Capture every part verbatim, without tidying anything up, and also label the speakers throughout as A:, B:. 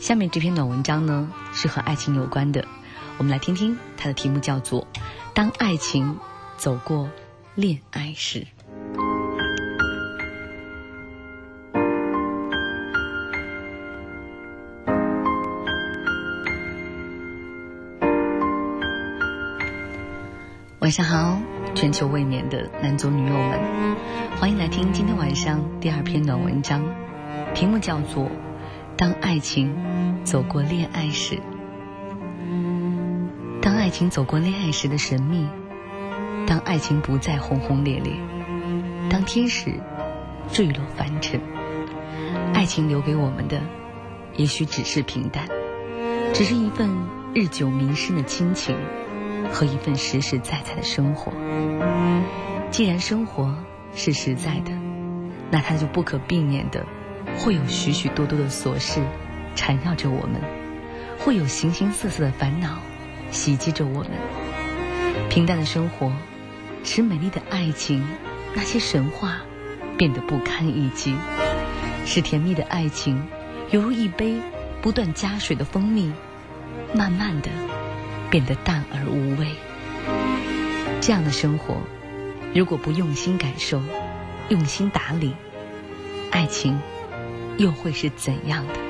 A: 下面这篇短文章呢是和爱情有关的，我们来听听它的题目叫做当爱情走过恋爱时。晚上好，全球未眠的男左女右们，欢迎来听今天晚上第二篇短文章，题目叫做当爱情走过恋爱时。当爱情走过恋爱时的神秘，当爱情不再轰轰烈烈，当天使坠落凡尘，爱情留给我们的也许只是平淡，只是一份日久弥深的亲情和一份实实在在的生活。既然生活是实在的，那它就不可避免的会有许许多多的琐事缠绕着我们，会有形形色色的烦恼袭击着我们。平淡的生活使美丽的爱情那些神话变得不堪一击，使甜蜜的爱情犹如一杯不断加水的蜂蜜，慢慢的变得淡而无味。这样的生活如果不用心感受，用心打理，爱情又会是怎样的？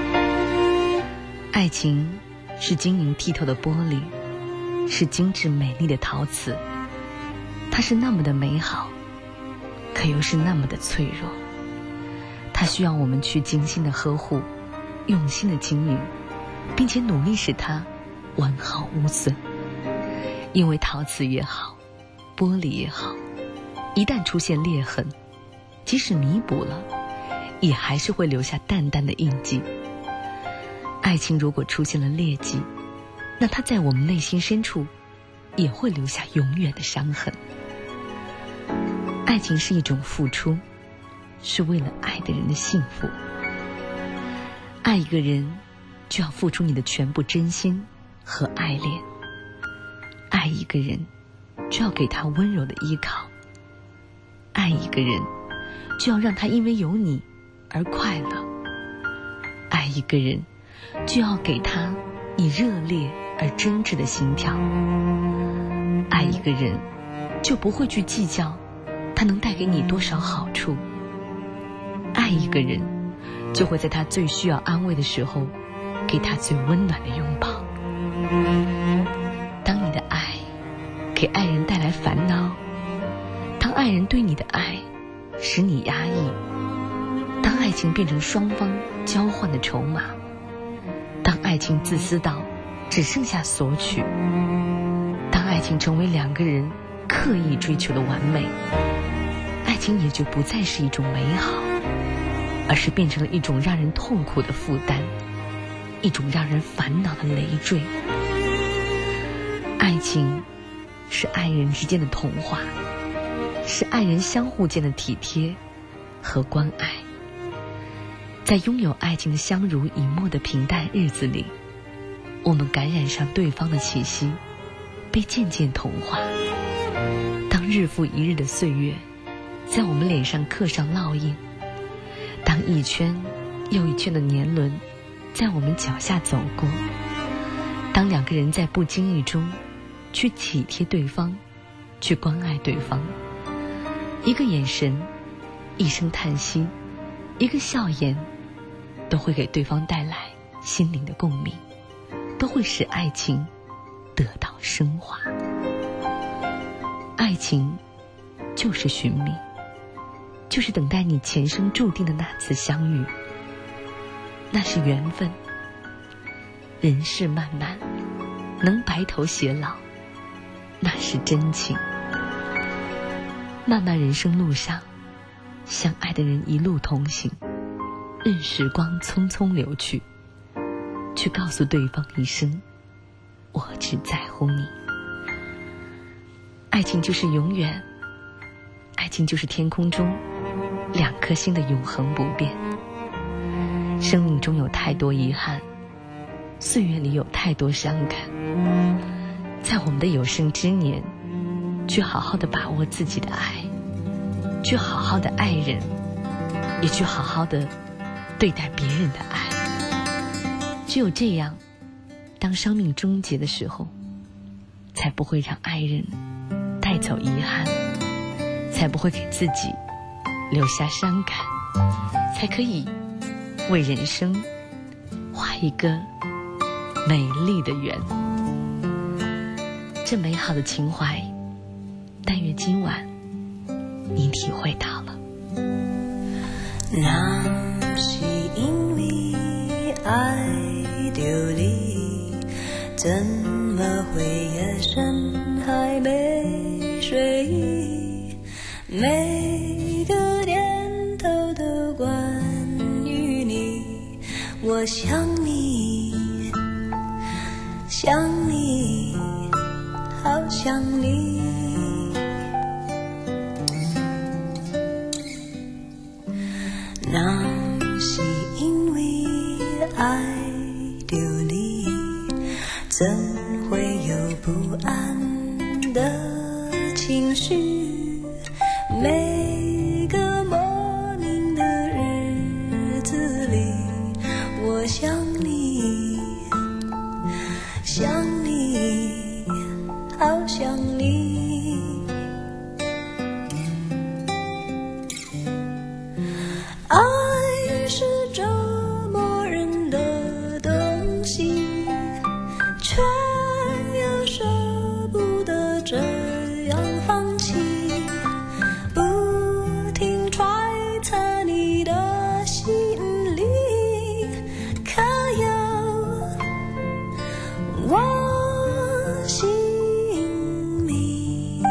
A: 爱情是晶莹剔透的玻璃，是精致美丽的陶瓷，它是那么的美好，可又是那么的脆弱。它需要我们去精心的呵护，用心的经营，并且努力使它完好无损。因为陶瓷也好，玻璃也好，一旦出现裂痕，即使弥补了，也还是会留下淡淡的印记。爱情如果出现了劣迹，那它在我们内心深处也会留下永远的伤痕。爱情是一种付出，是为了爱的人的幸福。爱一个人就要付出你的全部真心和爱恋，爱一个人就要给他温柔的依靠，爱一个人就要让他因为有你而快乐，爱一个人就要给他以热烈而真挚的心跳，爱一个人就不会去计较他能带给你多少好处，爱一个人就会在他最需要安慰的时候给他最温暖的拥抱。当你的爱给爱人带来烦恼，当爱人对你的爱使你压抑，当爱情变成双方交换的筹码，当爱情自私到只剩下索取，当爱情成为两个人刻意追求的完美，爱情也就不再是一种美好，而是变成了一种让人痛苦的负担，一种让人烦恼的累赘。爱情是爱人之间的童话，是爱人相互间的体贴和关爱。在拥有爱情的相濡以沫的平淡日子里，我们感染上对方的气息，被渐渐同化。当日复一日的岁月在我们脸上刻上烙印，当一圈又一圈的年轮在我们脚下走过，当两个人在不经意中去体贴对方，去关爱对方，一个眼神，一声叹息，一个笑颜，都会给对方带来心灵的共鸣，都会使爱情得到升华。爱情就是寻觅，就是等待你前生注定的那次相遇，那是缘分。人世漫漫，能白头偕老，那是真情。漫漫人生路上，相爱的人一路同行，任时光匆匆流去，去告诉对方一声，我只在乎你。爱情就是永远，爱情就是天空中两颗星的永恒不变。生命中有太多遗憾，岁月里有太多伤感，在我们的有生之年，去好好的把握自己的爱，去好好的爱人，也去好好的对待别人的爱。 只有这样，当生命终结的时候，才不会让爱人带走遗憾，才不会给自己留下伤感，才可以为人生画一个美丽的圆。这美好的情怀，但愿今晚您体会到了。
B: 那是因为爱着你，怎么会夜深还没睡意？每个念头都关于你，我想你，想你，好想你。那是因为爱着你，怎会有不安的情绪？每个莫名的日子里，我想你，想你，好想你。爱是折磨人的东西，却又舍不得这样放弃，不停揣测你的心里，可有我姓名？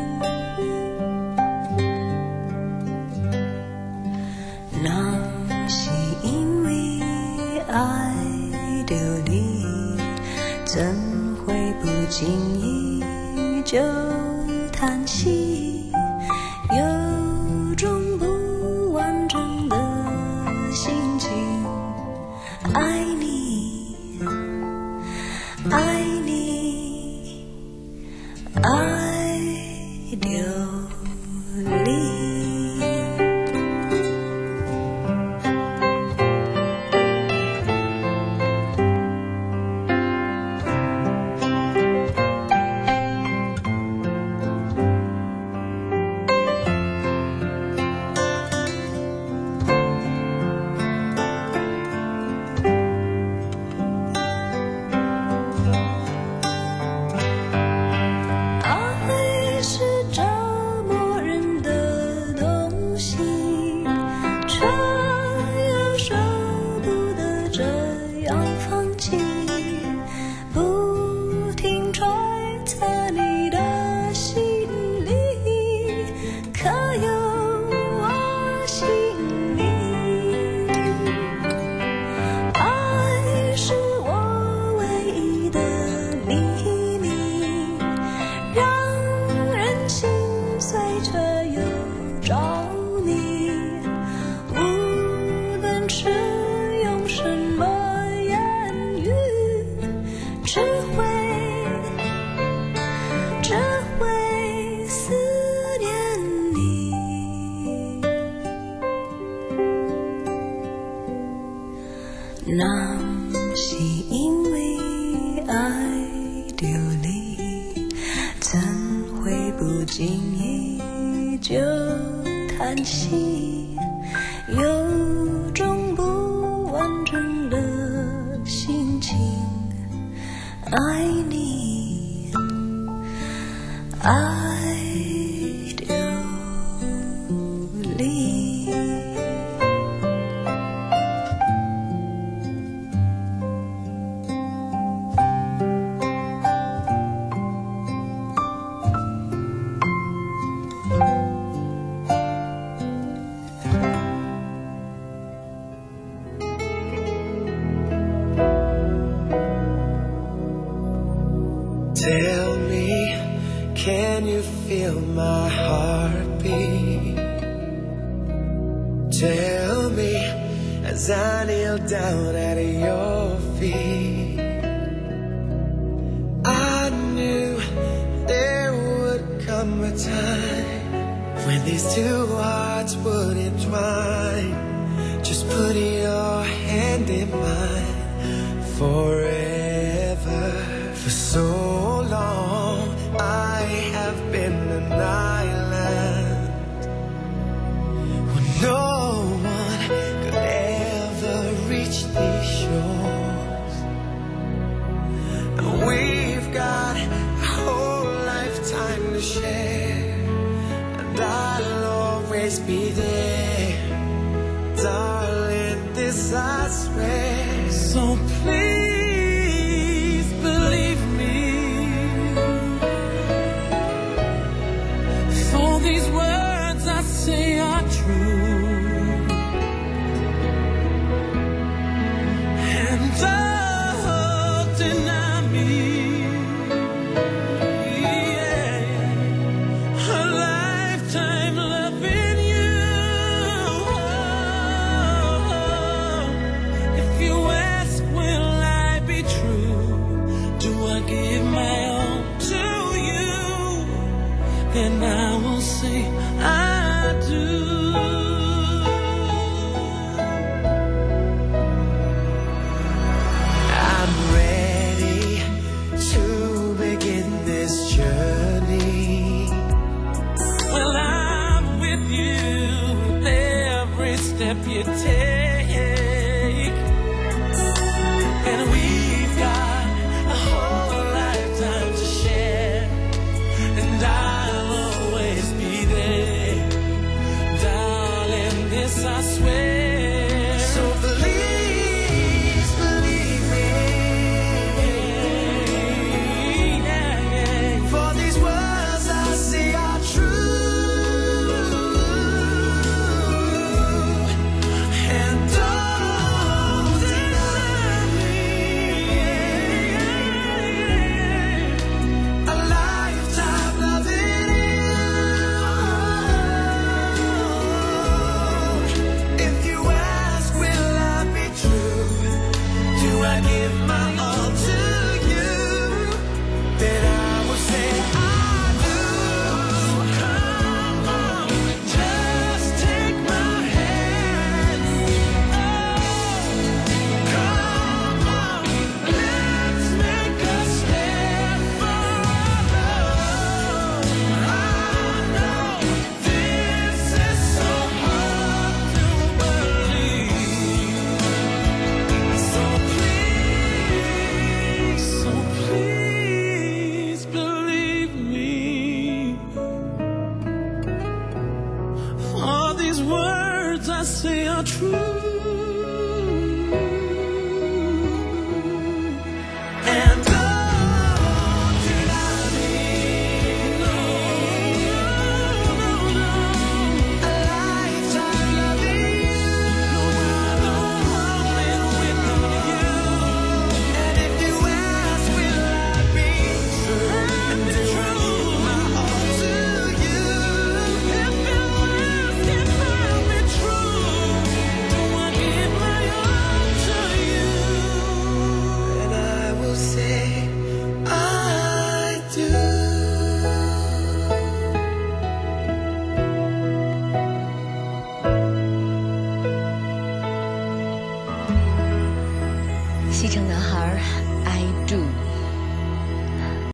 B: 那是因为爱着你，怎会不经意就叹息，有种不完整的心情。爱你，爱你，爱着你。爱是折磨人的东西，却又舍不得这样放弃，不停揣测你的心里，可有我姓名？爱是我唯一的秘密，让人心碎却又着迷，无论是用什么言语，只会只会思念你。那是因为爱着你，怎会不经意就叹息，有种不完整的心情。爱你，爱着你。
C: Tell me, can you feel my heartbeat? Tell me, as I kneel down at your feet, I knew there would come a time when these two hearts would entwine. Just put your hand in mine, forever. For so long I have been an island where no one could ever reach these shores. And we've got a whole lifetime to share, and I'll always be there, darling, this I swear. So please believe me, for these words I say are true, and don't deny me. Yeah, a lifetime loving you. If you ask, will I be true? Do I give my all to you? Then I will say I do. I'm ready to begin this journey. Well, I'm with you with every step you take, and we've got a whole lifetime to share, and I'll always be there, darling, this I swear. So please believe me, yeah, yeah. For these words I say are true, and don't deny me. A lifetime loving you. If you ask, will I be true? Do I give